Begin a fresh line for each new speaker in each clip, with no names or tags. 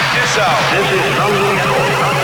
This is London Calling.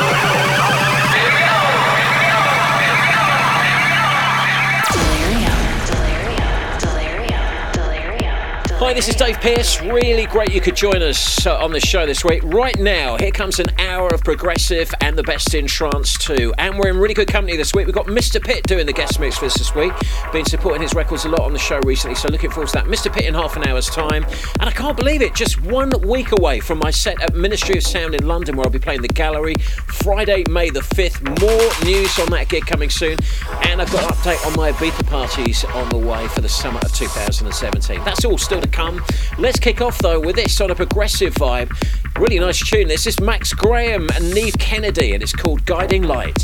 Hi, this is Dave Pearce. Really great you could join us on the show this week. Right now, here comes an hour of progressive and the best in trance too. And we're in really good company this week. We've got Mr. Pitt doing the guest mix for us this week. Been supporting his records a lot on the show recently, so looking forward to that. Mr. Pitt in half an hour's time. And I can't believe it, just 1 week away from my set at Ministry of Sound in London, where I'll be playing the Gallery Friday, May the 5th. More news on that gig coming soon. And I've got an update on my Ibiza parties on the way for the summer of 2017. That's all still to come. Let's kick off though with this on a progressive vibe. Really nice tune. This is Max Graham and Neve Kennedy, and it's called Guiding Light.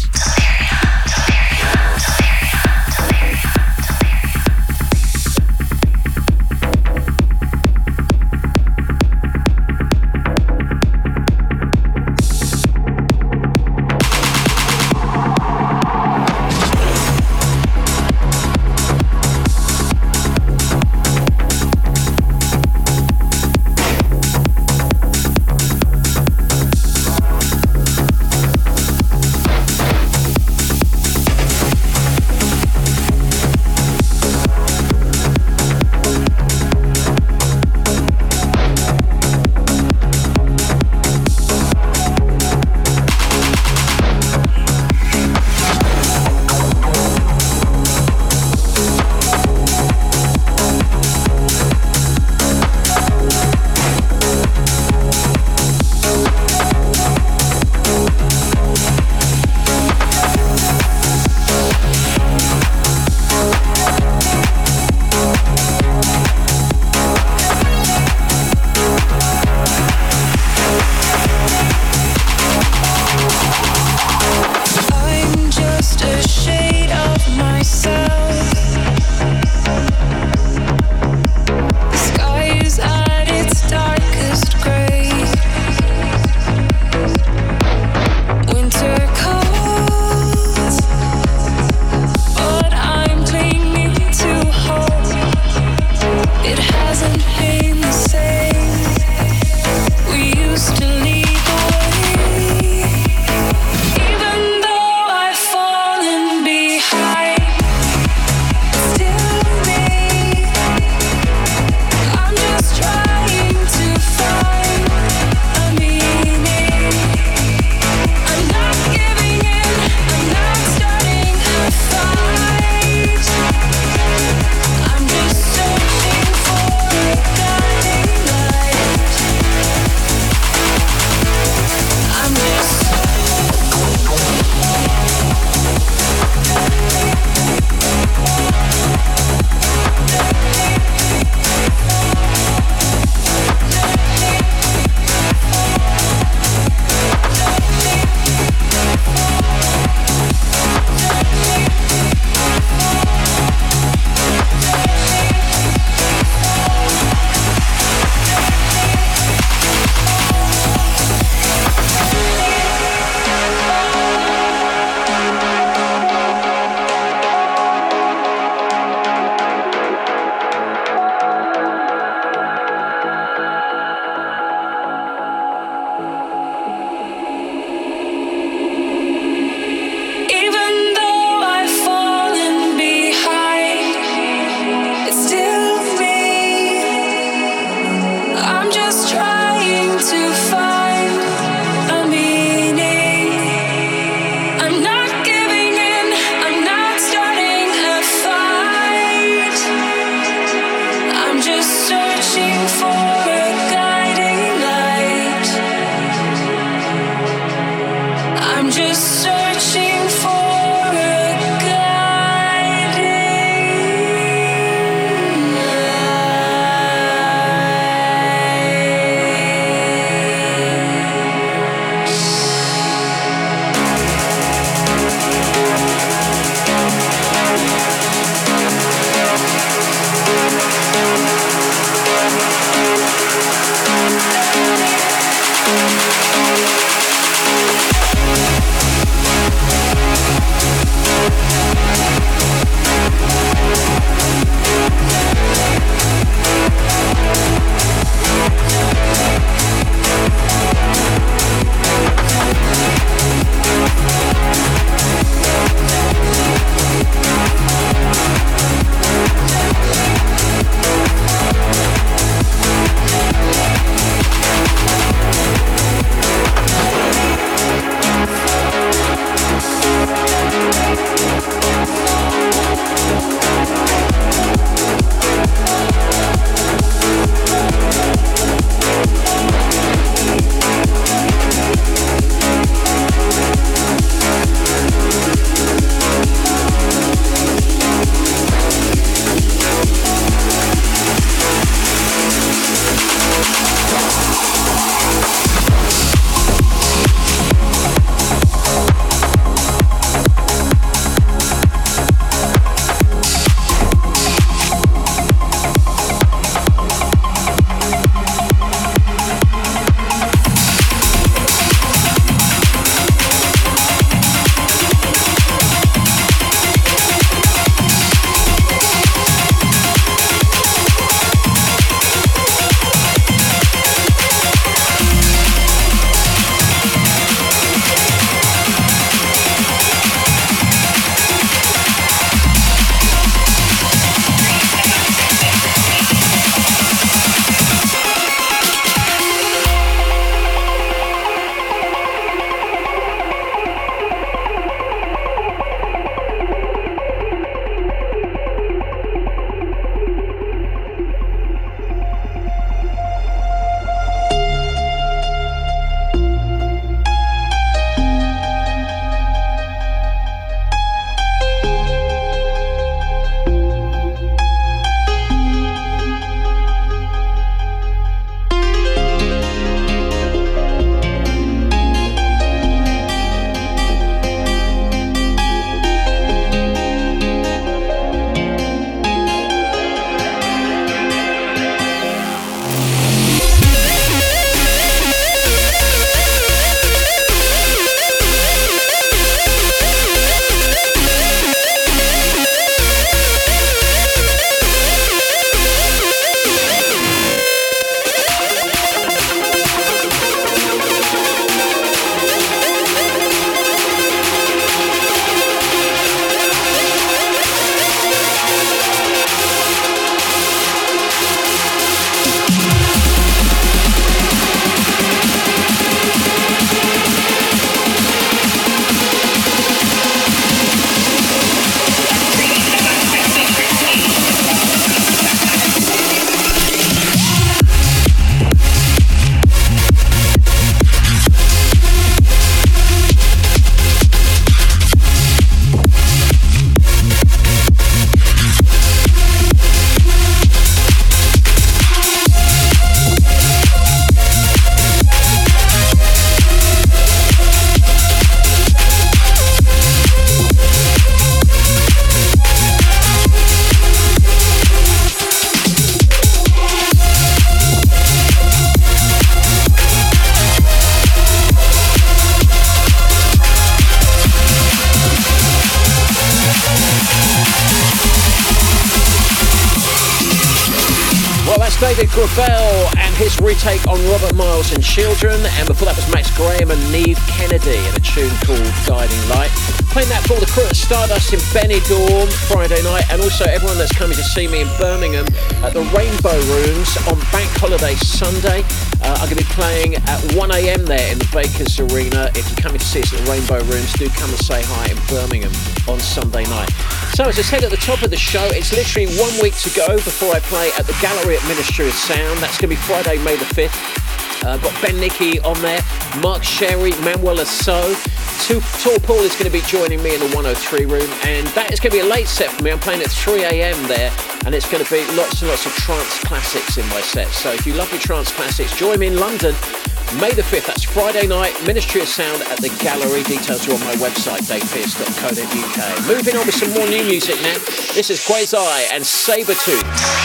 That's David Gravel and his retake on Robert Miles and Children, and before that was Max Graham and Neve Kennedy in a tune called Guiding Light. Playing that for all the crew at Stardust in Benidorm Friday night, and also everyone that's coming to see me in Birmingham at the Rainbow Rooms on Bank Holiday Sunday. I'm going to be playing at 1 a.m. there in the Bakers Arena. If you're coming to see us at the Rainbow Rooms, do come and say hi in Birmingham on Sunday night. So as I said at the top of the show, it's literally 1 week to go before I play at the Gallery at Ministry of Sound. That's going to be Friday, May the 5th. Got Ben Nicky on there, Mark Sherry, Manuel Asso. Tall Paul is going to be joining me in the 103 room, and that is going to be a late set for me. I'm playing at 3 a.m. there, and it's going to be lots and lots of trance classics in my set. So if you love your trance classics, join me in London, May the 5th. That's Friday night, Ministry of Sound at the Gallery. Details are on my website, davepearce.co.uk. Moving on with some more new music now. This is Quasi and Sabretooth.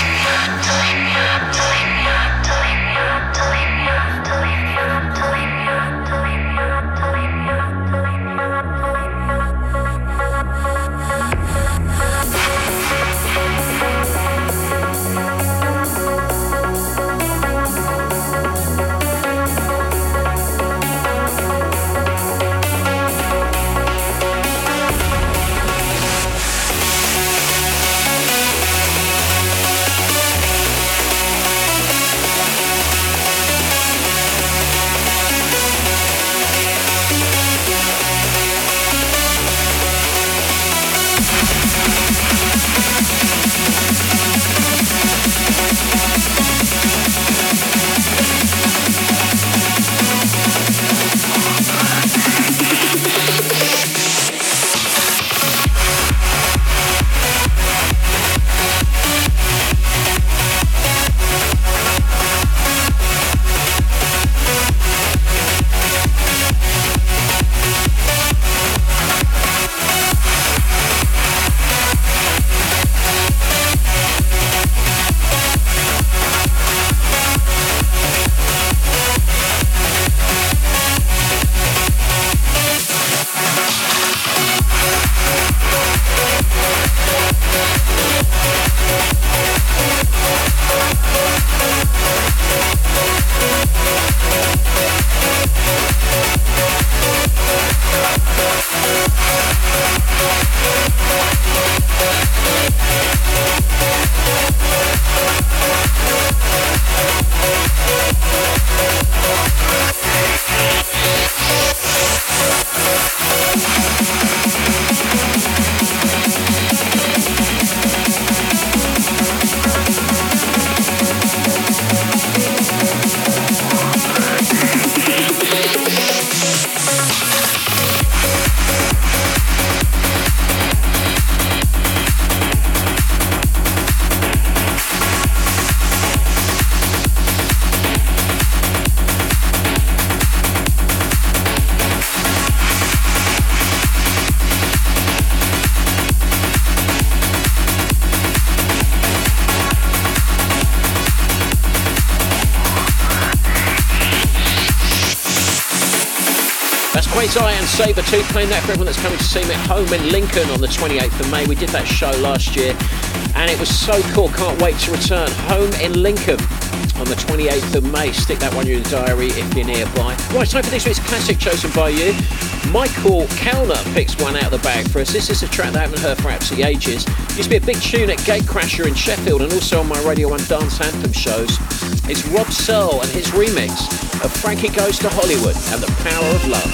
Quasi and Sabretooth, playing that for everyone that's coming to see me at home in Lincoln on the 28th of May. We did that show last year and it was so cool. Can't wait to return. Home in Lincoln on the 28th of May. Stick that one in your diary if you're nearby. Right, time for this week's classic chosen by you. Michael Kellner picks one out of the bag for us. This is a track that I haven't heard for absolutely ages. Used to be a big tune at Gatecrasher in Sheffield and also on my Radio 1 Dance Anthem shows. It's Rob Searle and his remix of Frankie Goes to Hollywood and the Power of Love.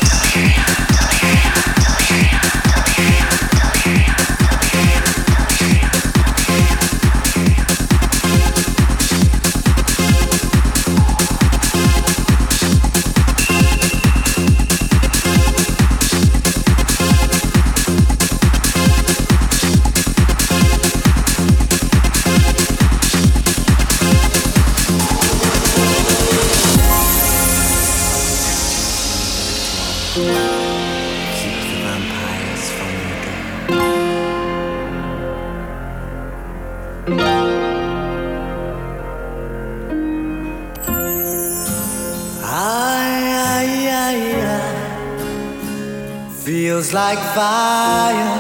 Feels like fire.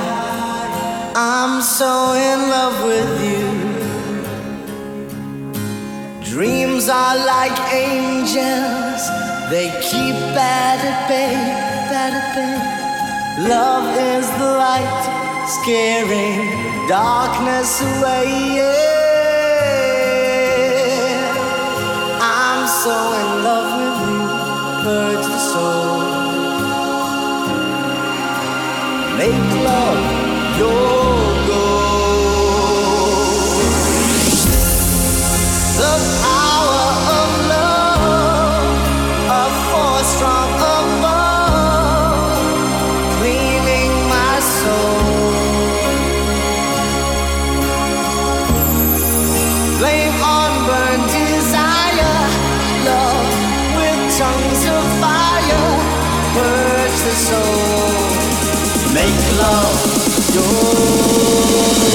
I'm so in love with you. are like angels, they keep bad at bay, bad at bay. Love is the light, scaring darkness away, yeah. I'm so in love with you, purge the soul. Make love your goal. The power of love, a force from above, cleaning my soul. Flame on burn desire, love with tongues of fire, purge the soul. Make love your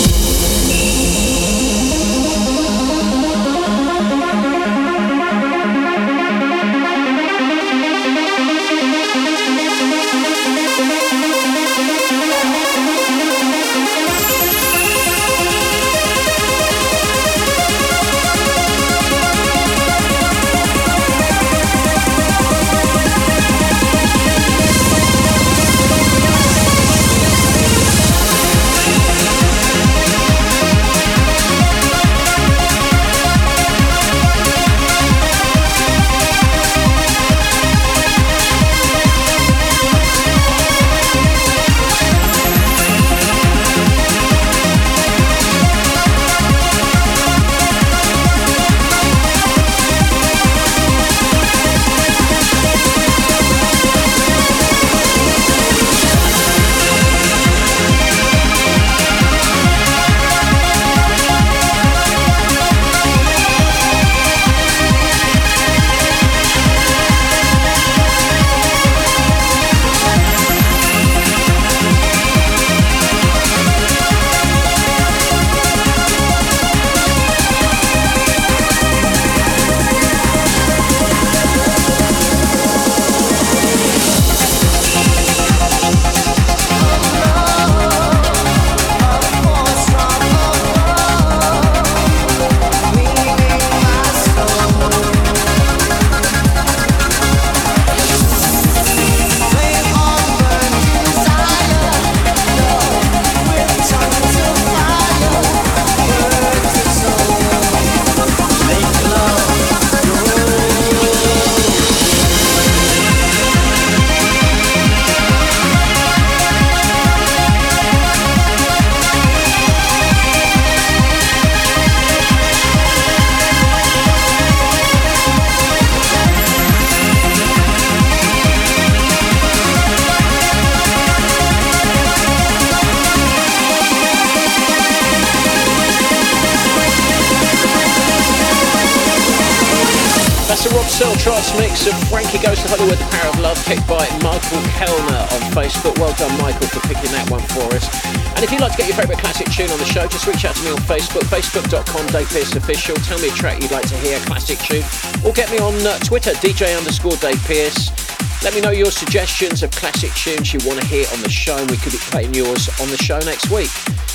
Trance mix of Frankie Goes to Hollywood, The Power of Love, picked by Michael Kellner on Facebook. Well done, Michael, for picking that one for us. And if you'd like to get your favourite classic tune on the show, just reach out to me on Facebook, facebook.com, Dave Pearce Official. Tell me a track you'd like to hear, a classic tune, or get me on Twitter, DJ_Dave Pearce. Let me know your suggestions of classic tunes you want to hear on the show, and we could be playing yours on the show next week.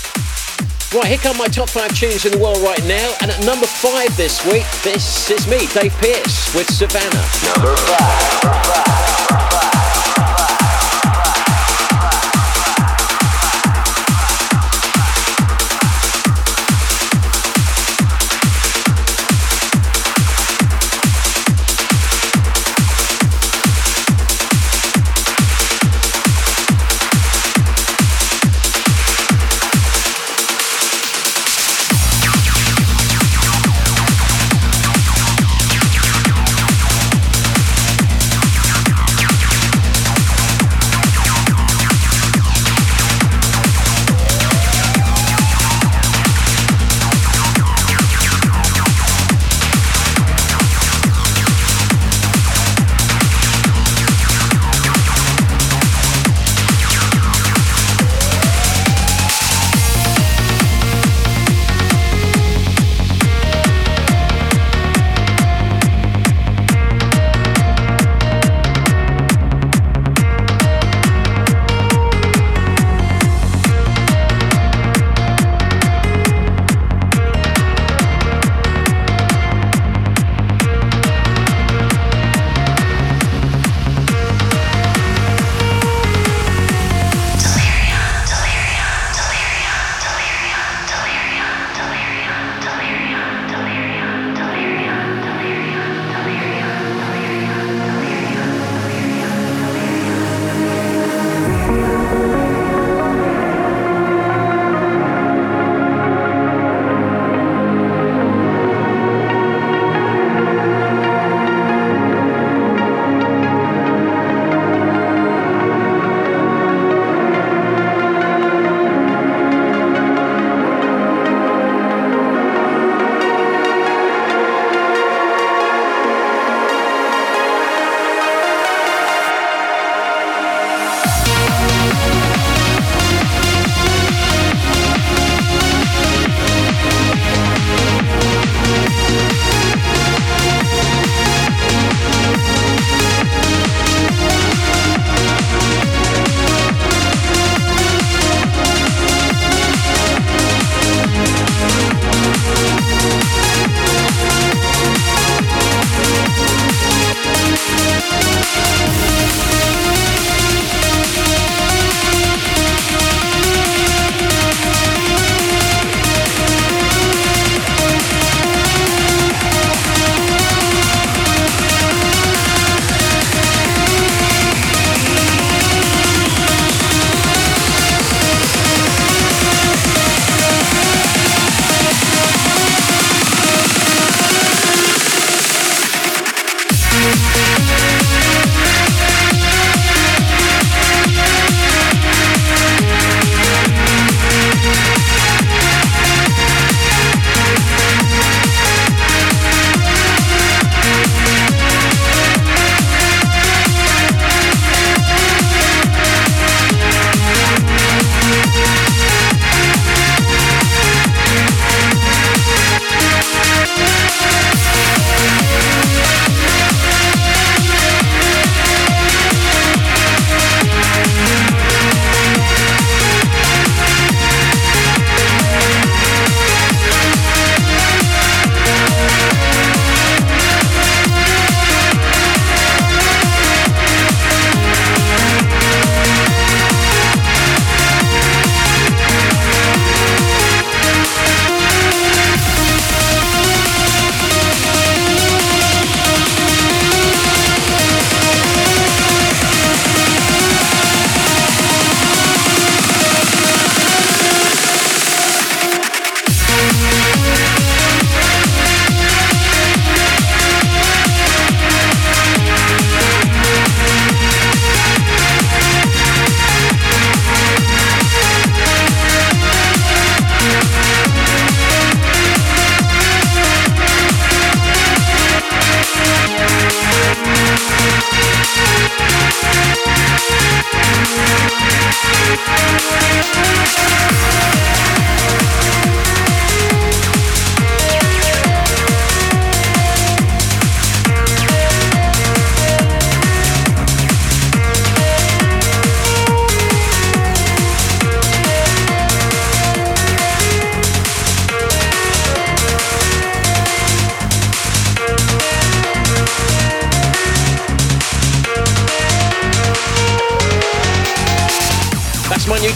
Right, here come my top 5 tunes in the world right now, and at number 5 this week, this is me, Dave Pearce, with Savannah.
Number 5.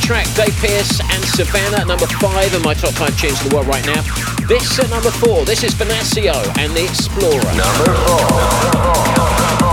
track, Dave Pearce and Savannah, number 5 in my top 5 tunes in the world right now. This at number 4, this is Venasio and the Explorer.
Number 4.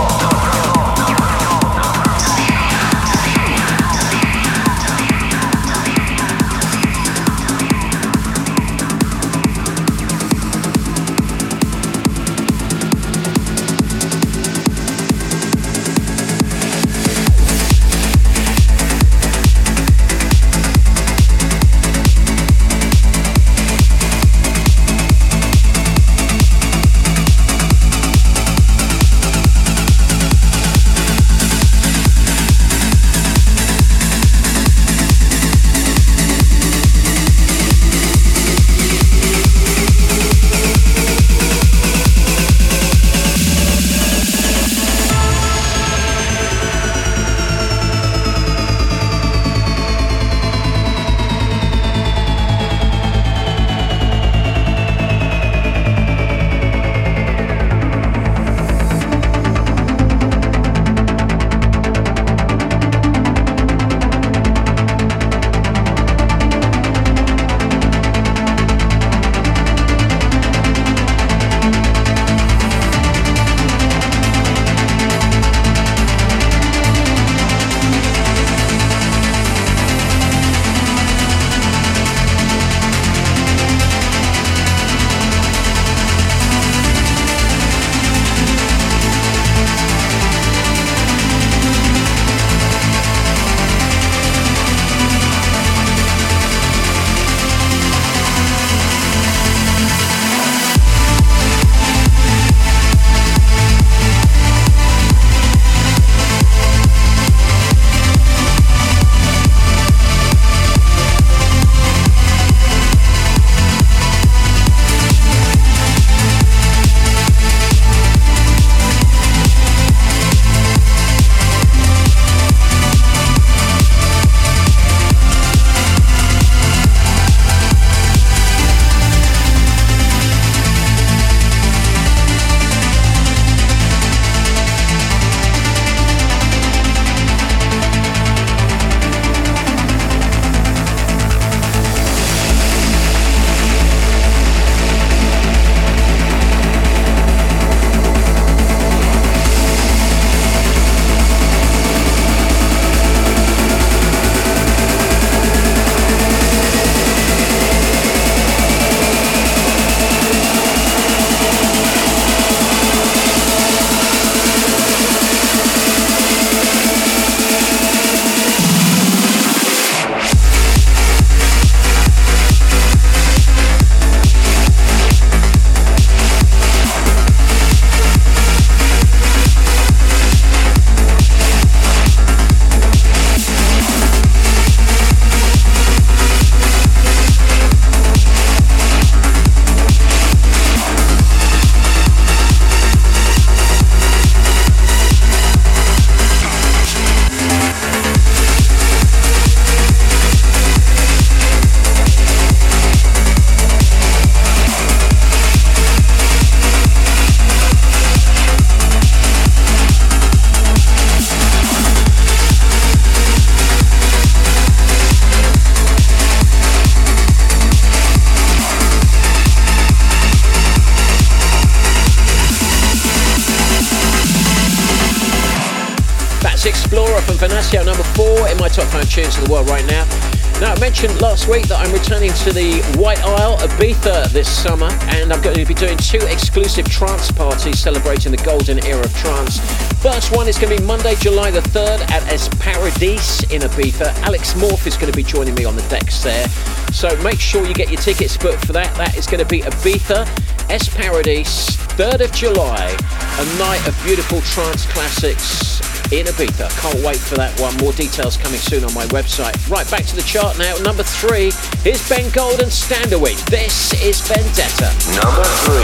Explorer from Venasio, number 4 in my top 5 tunes in the world right now. Now, I mentioned last week that I'm returning to the White Isle, Ibiza, this summer, and I'm going to be doing 2 exclusive trance parties celebrating the golden era of trance. First one is going to be Monday, July the 3rd at Es Paradis in Ibiza. Alex Morph is going to be joining me on the decks there. So make sure you get your tickets booked for that. That is going to be Ibiza, Es Paradis, 3rd of July, a night of beautiful trance classics in Ibiza. Can't wait for that one. More details coming soon on my website. Right, back to the chart now. Number 3, here's Ben Gold and Standerwick. This is Vendetta.
Number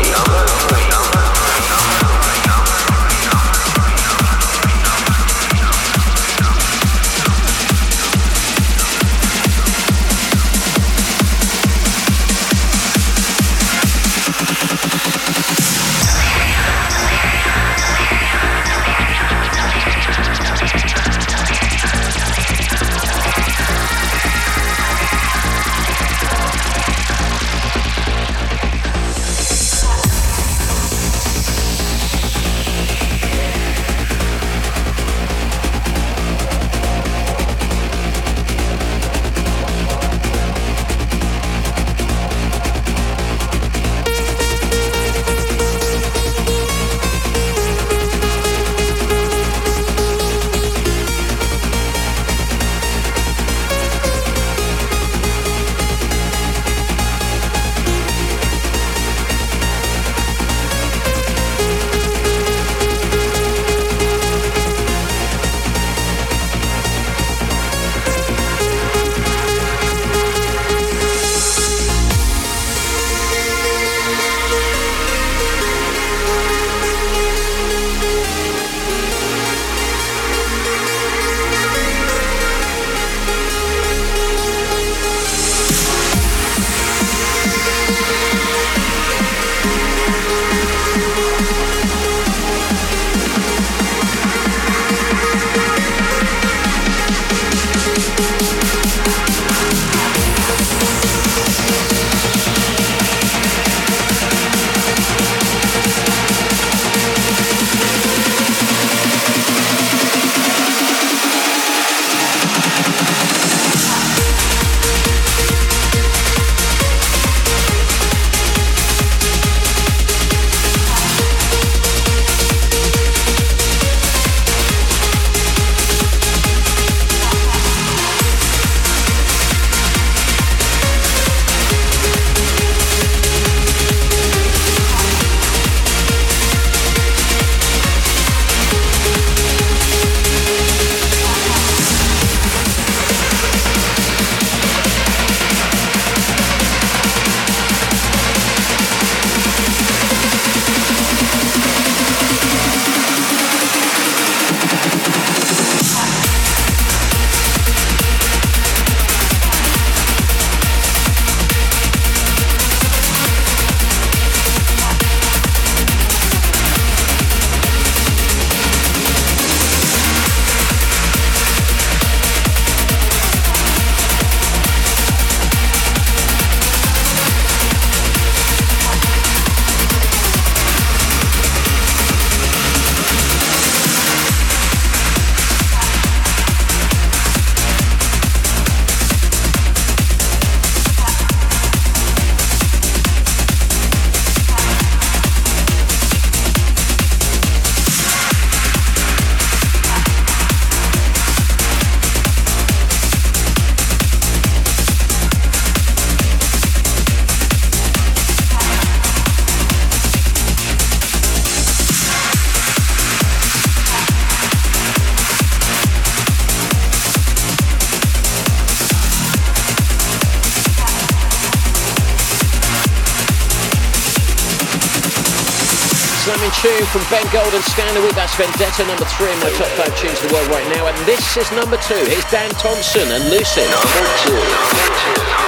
3.
slamming tune from Ben Gold and Scandalweek. That's Vendetta, number 3 in my top 5 tunes of the world right now. And this is number 2. Here's Dan Thompson and Lucid.
Number 2.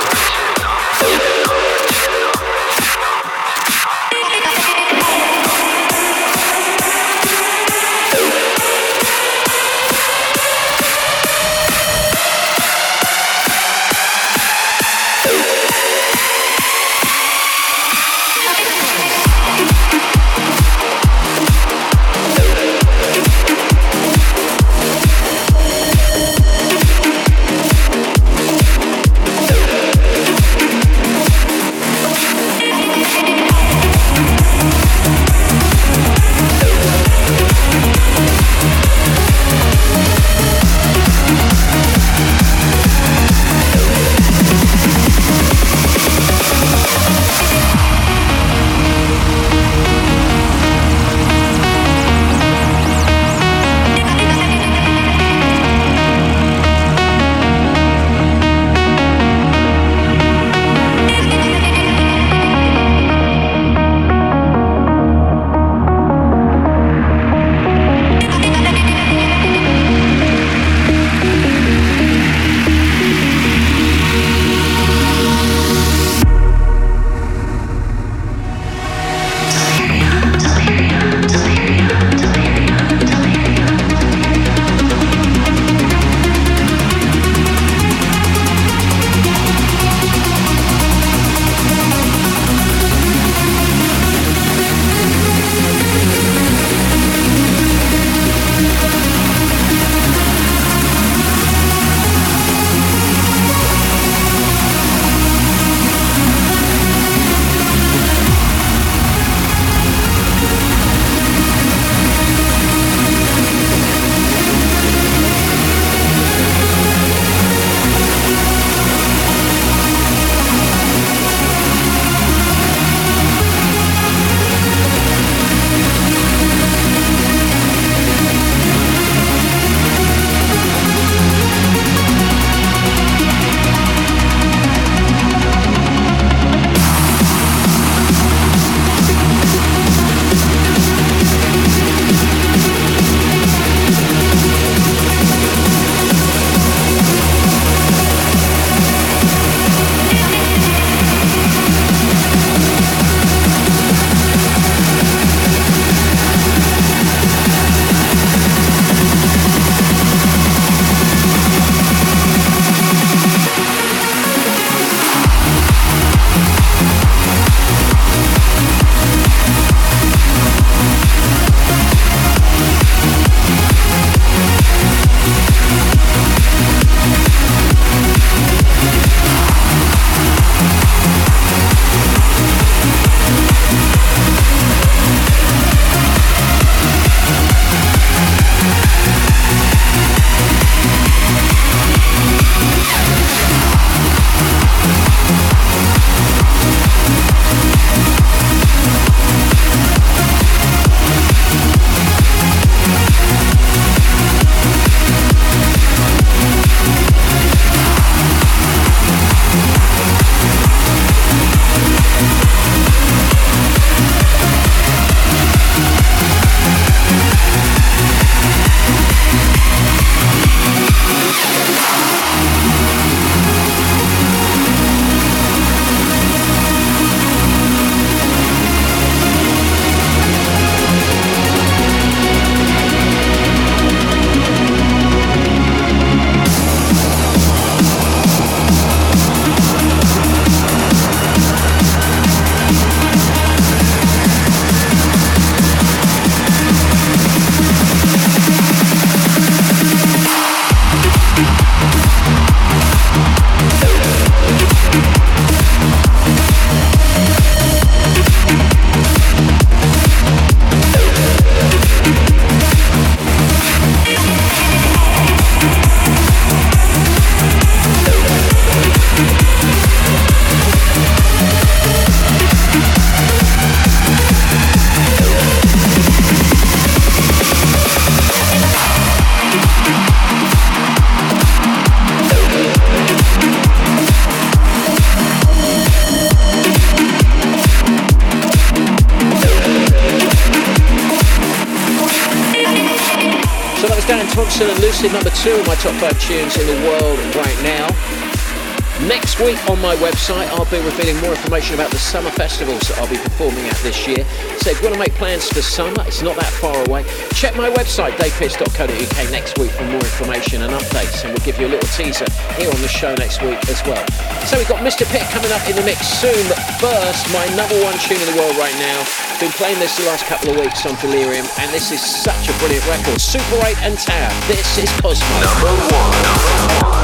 Thompson and Lucid, number 2 of my top 5 tunes in the world right now. Next week on my website, I'll be revealing more information about the summer festivals that I'll be performing at this year. So if you want to make plans for summer, it's not that far away. Check my website, davepearce.co.uk, next week for more information and updates. And we'll give you a little teaser here on the show next week as well. So we've got Mr. Pitt coming up in the mix soon. But first, my number 1 tune in the world right now. Been playing this the last couple of weeks on Delirium, and this is such a brilliant record. Super 8 and Tab. This is Cosmo.
Number 1.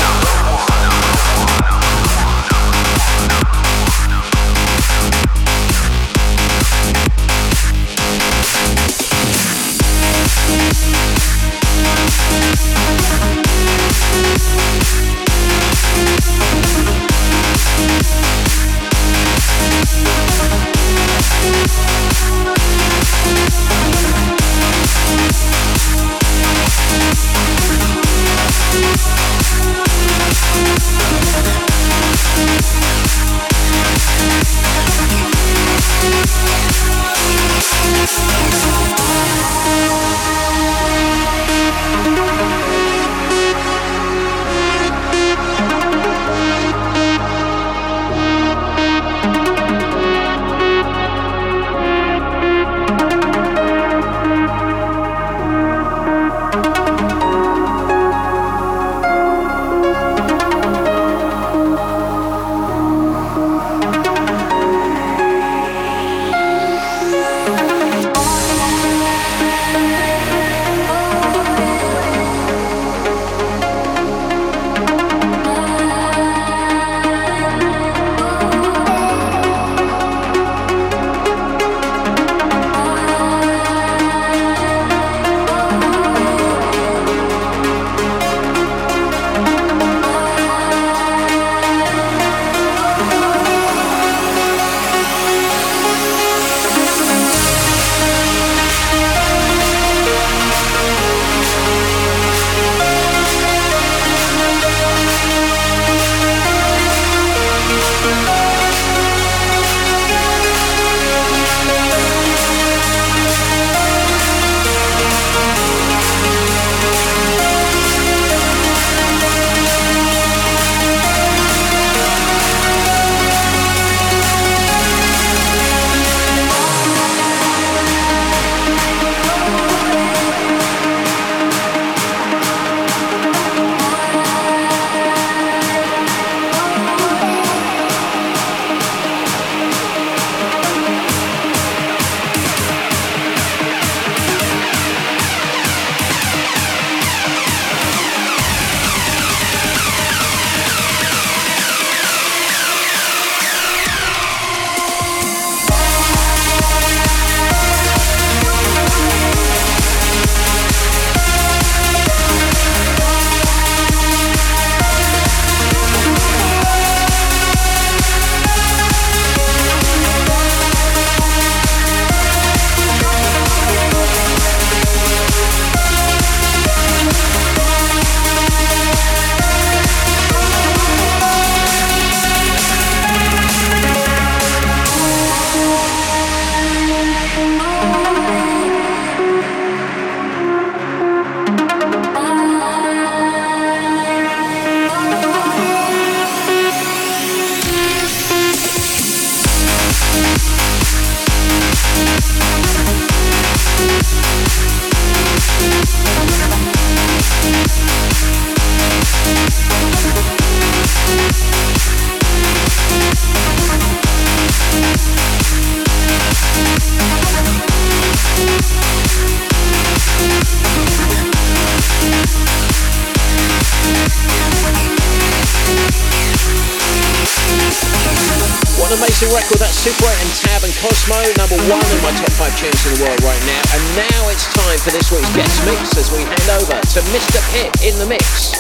Amazing record, that's Super 8 and Tab and Cosmo, number 1 in my top 5 tunes in the world right now. And now it's time for this week's guest mix as we hand over to Mr. Pitt in the mix.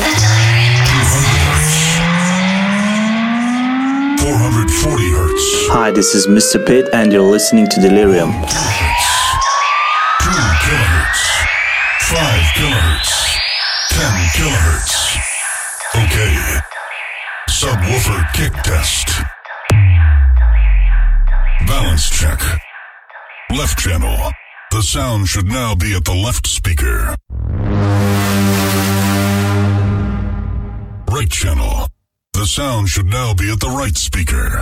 440 hertz.
Hi, this is Mr. Pitt and you're listening to Delirium.
2 kilohertz. 5 kilohertz. 10 kilohertz. Okay. Subwoofer kick test. Balance check. Left channel. The sound should now be at the left speaker. right channel. The sound should now be at the right speaker.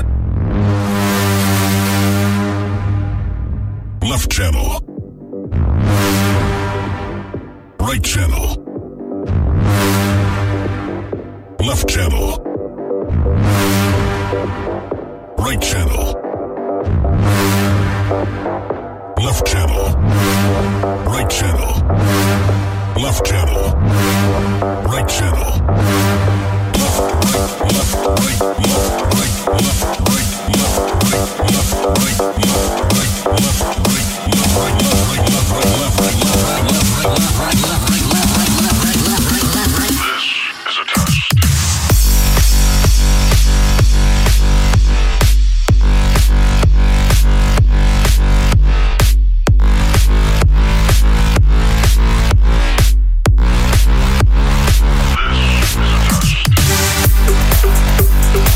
Left channel. Right channel. Left channel. Right channel. Left channel. Right channel. Left channel. Right channel. Left, right, left, right, left, right, left, right, left, right, left, right, left, right, left, right, left, right, left, right, left, right, left, right, left, right, left, right, left, right, left, right, left, right.
This is a test.
This is a test.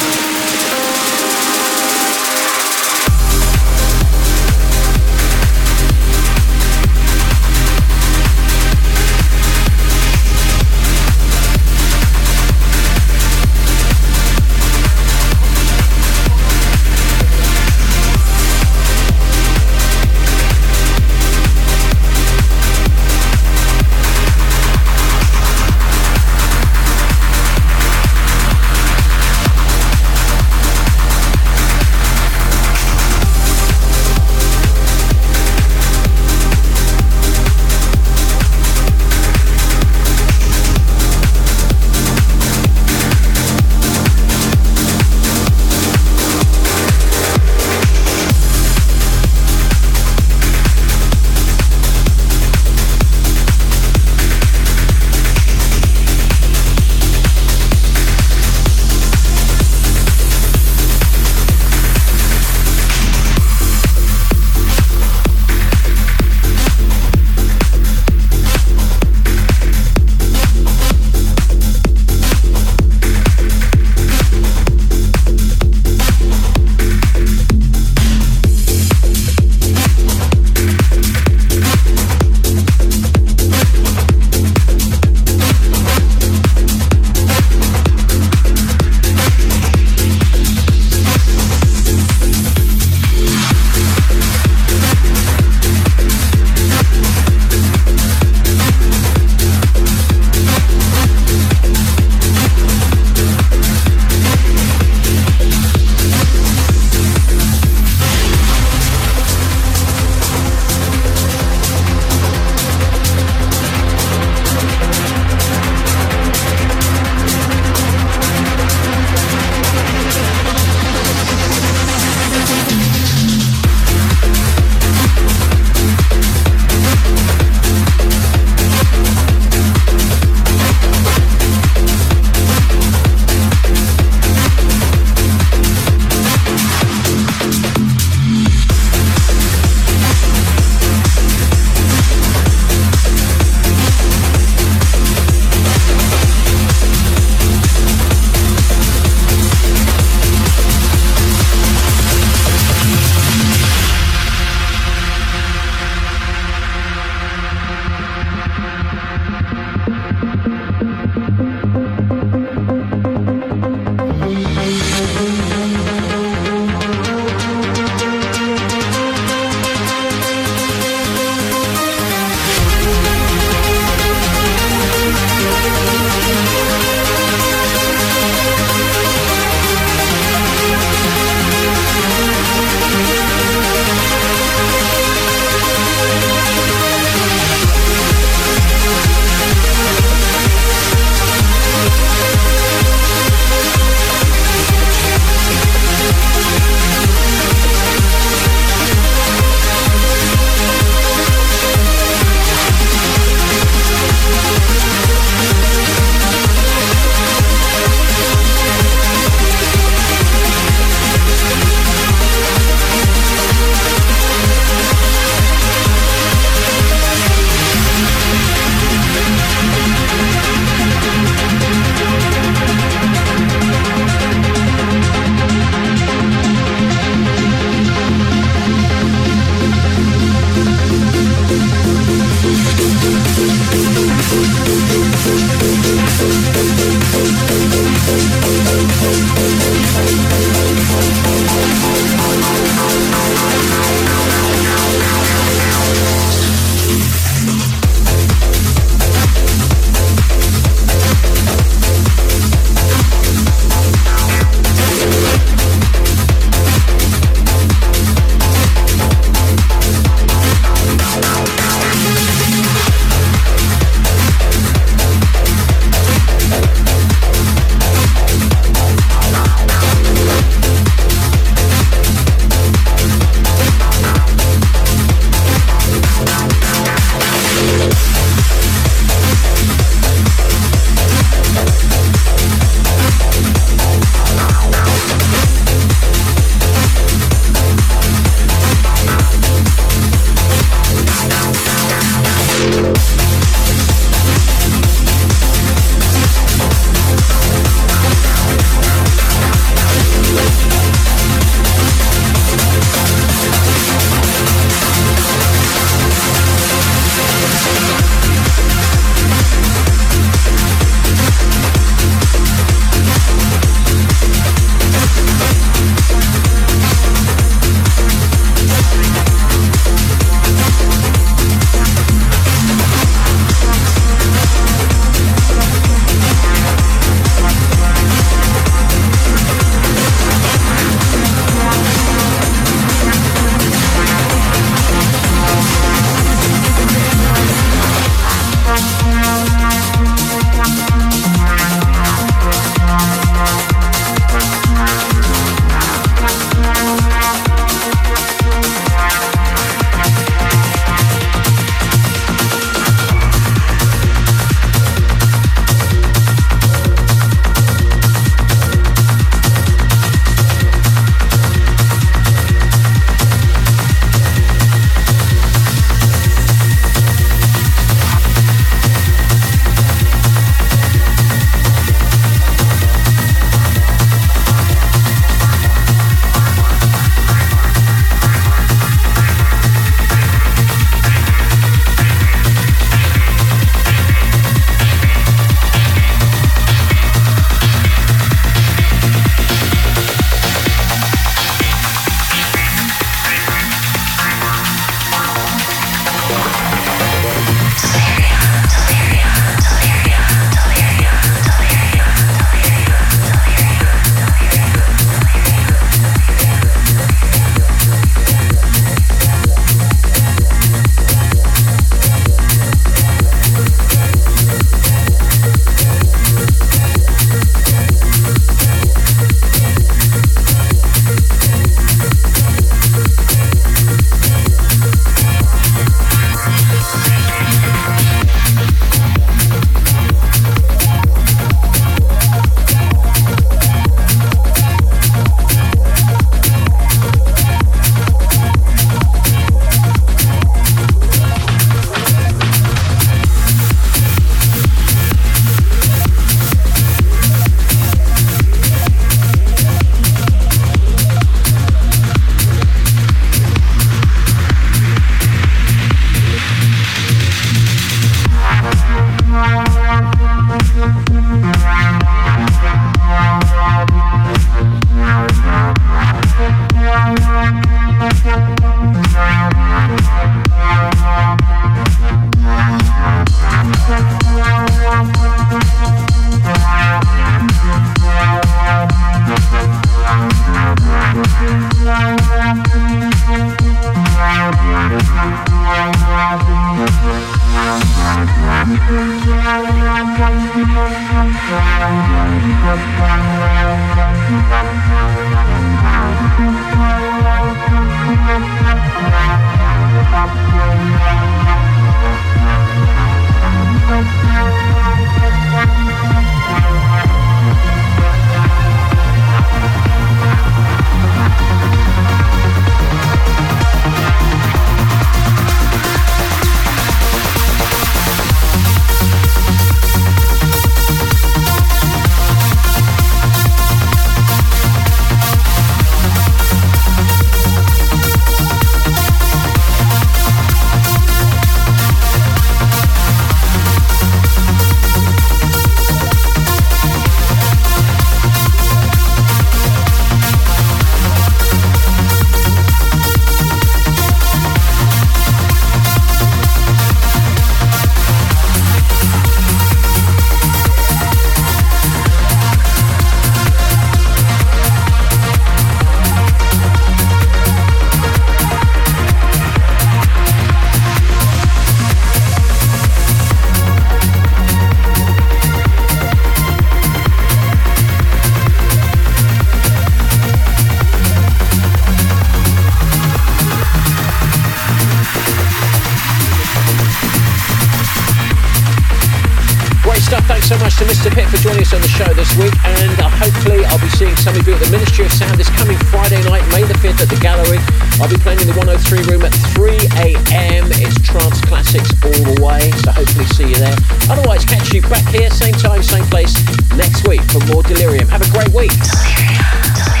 so much to Mr. Pitt for joining us on the show this week, and hopefully I'll be seeing some of you at the Ministry of Sound this coming Friday night, May the 5th at the Gallery. I'll be playing in the 103 room at 3 a.m. It's trance classics all the way, so hopefully see you there. Otherwise, catch you back here, same time, same place, next week for more Delirium. Have a great week. Delirium.